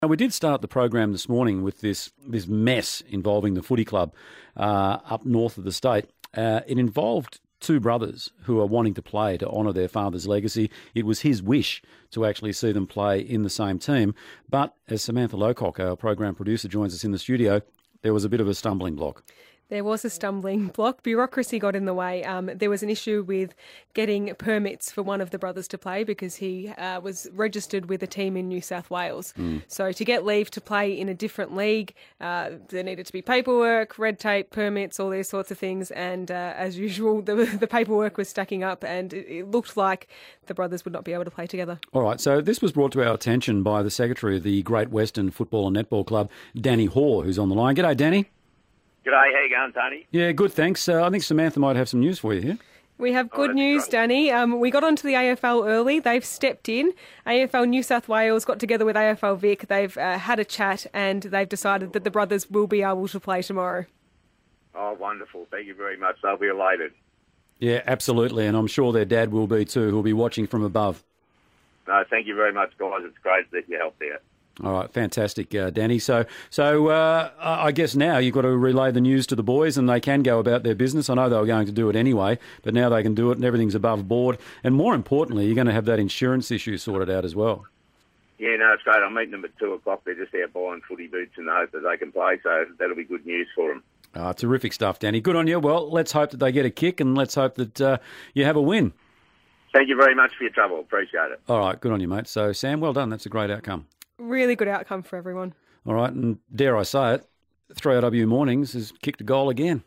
Now, we did start the program this morning with this mess involving the footy club up north of the state. It involved two brothers who are wanting to play to honour their father's legacy. It was his wish to actually see them play in the same team. But as Samantha Lowcock, our program producer, joins us in the studio, there was a bit of a stumbling block. There was a stumbling block. Bureaucracy got in the way. There was an issue with getting permits for one of the brothers to play because he was registered with a team in New South Wales. So to get leave to play in a different league, there needed to be paperwork, red tape, permits, all these sorts of things. And as usual, the paperwork was stacking up and it looked like the brothers would not be able to play together. All right, so this was brought to our attention by the secretary of the Great Western Football and Netball Club, Danny Hoare, who's on the line. G'day, Danny. G'day, how you going, Tony? Yeah, good, thanks. I think Samantha might have some news for you here. We have good news, Danny. We got onto the AFL early. They've stepped in. AFL New South Wales got together with AFL Vic. They've had a chat and they've decided that the brothers will be able to play tomorrow. Oh, wonderful. Thank you very much. They'll be elated. Yeah, absolutely, and I'm sure their dad will be too, who'll be watching from above. No, thank you very much, guys. It's great that you helped out. All right, fantastic, Danny. So I guess now you've got to relay the news to the boys and they can go about their business. I know they were going to do it anyway, but now they can do it and everything's above board. And more importantly, you're going to have that insurance issue sorted out as well. Yeah, no, it's great. I'm meeting them at 2 o'clock. They're just out buying footy boots in the hope that they can play, so that'll be good news for them. Terrific stuff, Danny. Good on you. Well, let's hope that they get a kick and let's hope that you have a win. Thank you very much for your trouble. Appreciate it. All right, good on you, mate. So, Sam, well done. That's a great outcome. Really good outcome for everyone. All right, and dare I say it, 3RW Mornings has kicked a goal again.